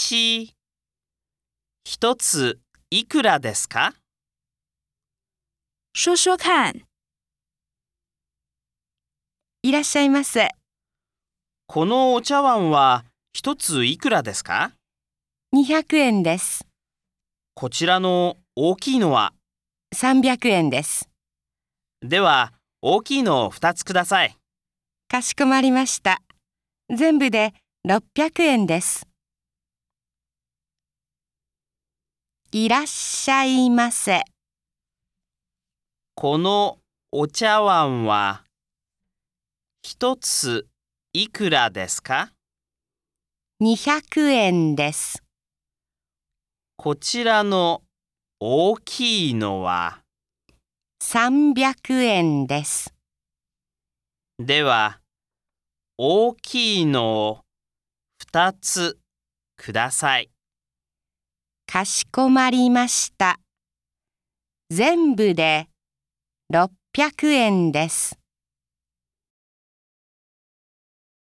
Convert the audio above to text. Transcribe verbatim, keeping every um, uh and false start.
し、一ついくらですか？ 说说看。 いらっしゃいませ。 このお茶碗は一ついくらですか？ にひゃくえんです。 こちらの大きいのは？ さんびゃくえんです。 では、大きいのをふたつください。 かしこまりました。全部でろっぴゃくえんです。いらっしゃいませ。 このお茶碗は一ついくらですか？ にひゃくえんです。 こちらの大きいのは？ さんびゃくえんです。 では、大きいのをふたつください。 かしこまりました。全部でろっぴゃくえんです。